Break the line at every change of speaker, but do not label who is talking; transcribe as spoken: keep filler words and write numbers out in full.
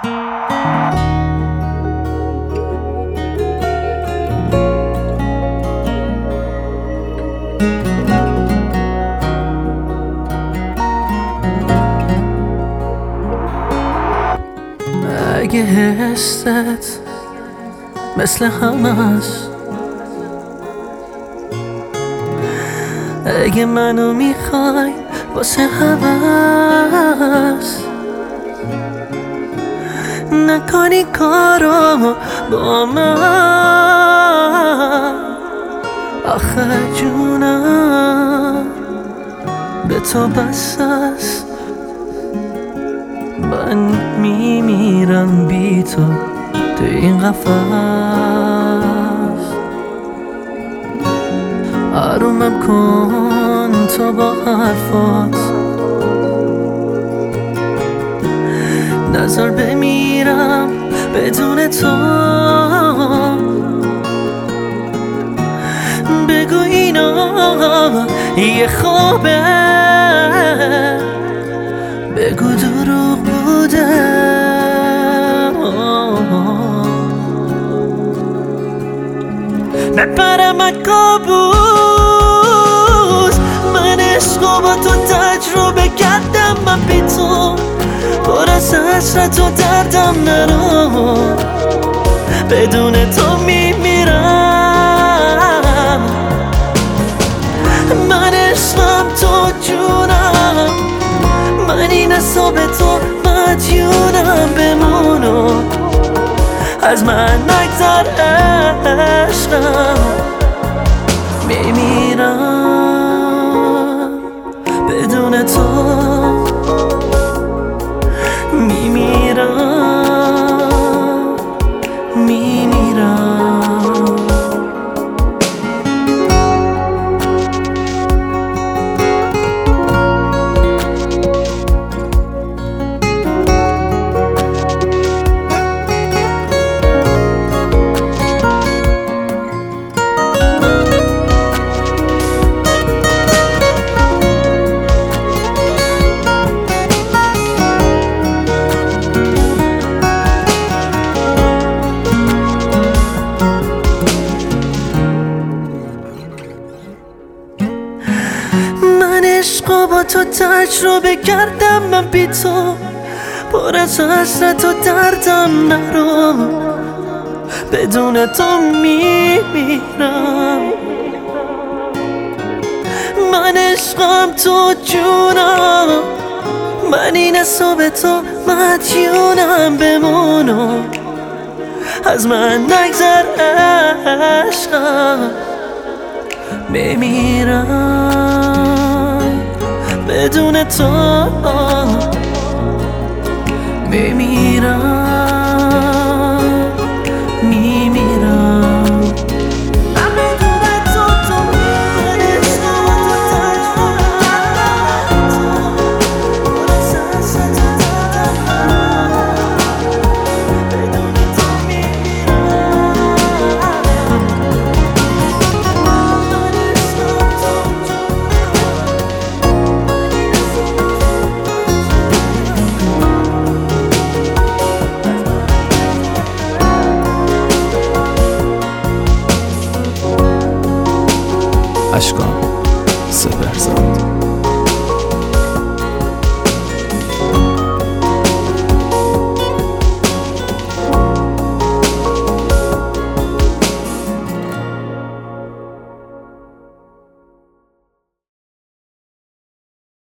اگه حست مثل همش، اگه منو میخوای واسه هوس، نکنی کارو با من. آخه جونم به تو بس است، من میمیرم بی تو تو این قفس. آرومم کن تو با حرفات، نظر بمیرم بدون تو. بگو اینا یه خوابه، بگو دروغ بوده. نپرم کابوس، من عشقو با تو تجربه کردم. من بی تو پر از حسرت و دردم، نرو بدون تو میمیرم. من عشقم تو جونم، من این حساب تو مدیونم. بمونو از من نگذر عشقم، میمیرم بدون تو، میمیرم میمیرم. عشقو با تو تجربه کردم. من بی تو پر از حسرت و دردم، نرو بدون تو میمیرم. من عشقم تو جونم، من این حساب تو مدیونم. بمونو از من نگذر عشقم، بمیرم بدون تو، میمیرم.